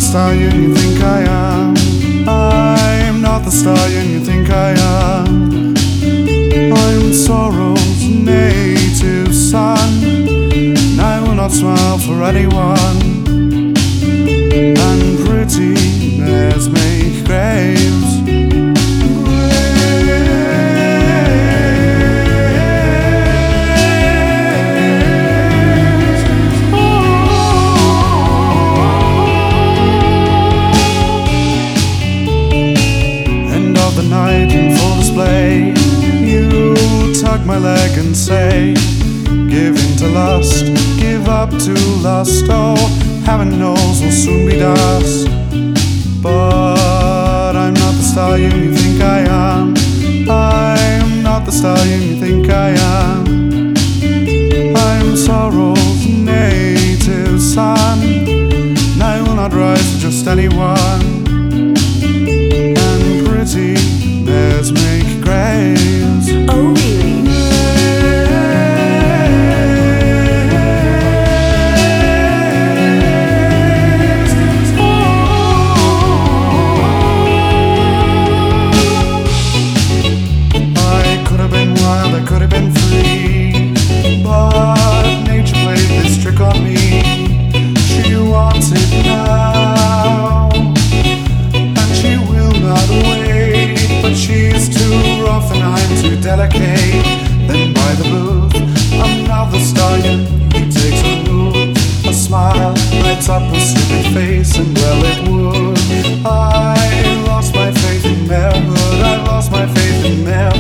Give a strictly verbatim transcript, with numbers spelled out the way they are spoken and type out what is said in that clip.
stallion you think I am. I'm not the stallion you think I am. I'm sorrow's native son, and I will not smile for anyone. And pretty mares make graves. The night in full display, you tug my leg and say, give in to lust, give up to lust. Oh, heaven knows we'll soon be dust. But I'm not the stallion you think I am. I'm not the stallion you think I am. I'm sorrow's native son, and I will not rise to just anyone. Mares make graves. Oh, really? I could have been wild, I could have been free, but nature played this trick on me. She wants it now, and she will not wait. But she's too rough and I'm too delicate. Then by the booth, another stallion, he takes a move. A smile lights up her stupid face, and well it would. I lost my faith in marehood, I lost my faith in marehood.